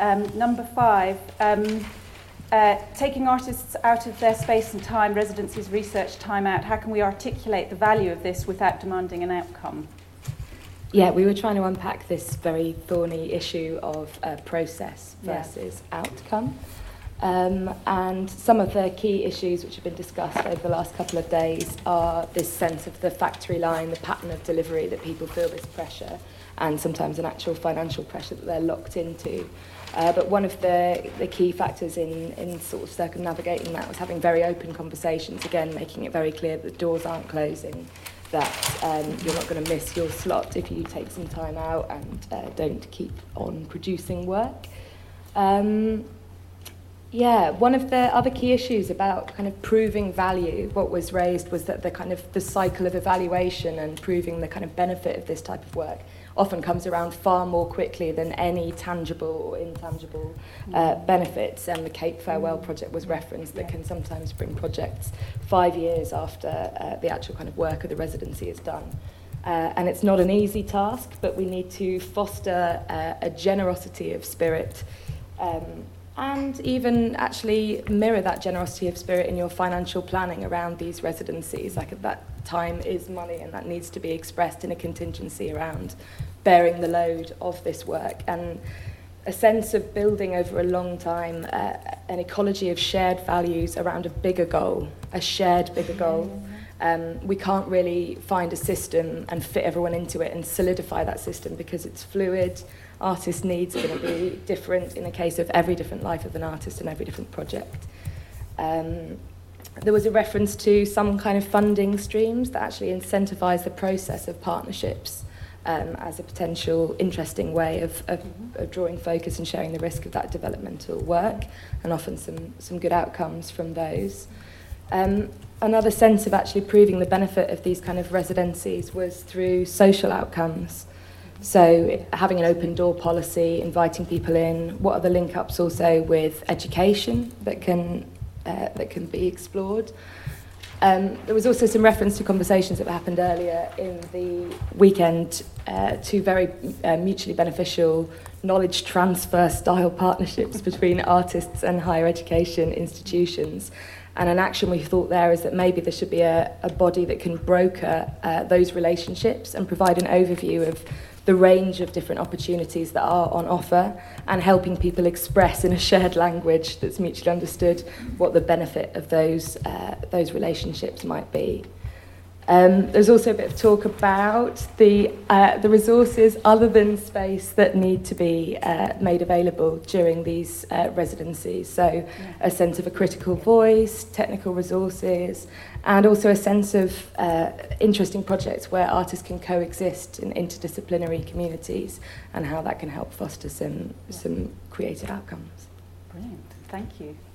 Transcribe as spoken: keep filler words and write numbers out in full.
Um, number five, um, uh, taking artists out of their space and time, residencies, research, time out. How can we articulate the value of this without demanding an outcome? Yeah, we were trying to unpack this very thorny issue of uh, process versus yeah. outcome. Um, and some of the key issues which have been discussed over the last couple of days are this sense of the factory line, the pattern of delivery, that people feel this pressure, and sometimes an actual financial pressure that they're locked into. Uh, but one of the, the key factors in, in sort of circumnavigating that was having very open conversations, again, making it very clear that the doors aren't closing, that um, you're not going to miss your slot if you take some time out and uh, don't keep on producing work. Um, yeah, one of the other key issues about kind of proving value, what was raised was that the kind of the cycle of evaluation and proving the kind of benefit of this type of work often comes around far more quickly than any tangible or intangible uh, benefits. And the Cape Farewell project was referenced, that can sometimes bring projects five years after uh, the actual kind of work of the residency is done. Uh, and it's not an easy task, but we need to foster uh, a generosity of spirit, um, and even actually mirror that generosity of spirit in your financial planning around these residencies. Like, that time is money, and that needs to be expressed in a contingency around bearing the load of this work, and a sense of building over a long time uh, an ecology of shared values around a bigger goal, a shared bigger goal. Um, we can't really find a system and fit everyone into it and solidify that system because it's fluid. Artists' needs are going to be different in the case of every different life of an artist and every different project. Um, there was a reference to some kind of funding streams that actually incentivise the process of partnerships um, as a potential interesting way of, of, of drawing focus and sharing the risk of that developmental work, and often some, some good outcomes from those. Um, another sense of actually proving the benefit of these kind of residencies was through social outcomes. So having an open door policy, inviting people in, what are the link-ups also with education that can uh, that can be explored. Um, there was also some reference to conversations that happened earlier in the weekend uh, to very uh, mutually beneficial knowledge transfer style partnerships between artists and higher education institutions. And an action we thought there is that maybe there should be a, a body that can broker uh, those relationships and provide an overview of the range of different opportunities that are on offer, and helping people express in a shared language that's mutually understood what the benefit of those uh, those relationships might be. Um, there's also a bit of talk about the uh, the resources other than space that need to be uh, made available during these uh, residencies. So yeah. a sense of a critical voice, technical resources, and also a sense of uh, interesting projects where artists can coexist in interdisciplinary communities, and how that can help foster some yeah. some creative outcomes. Brilliant, thank you.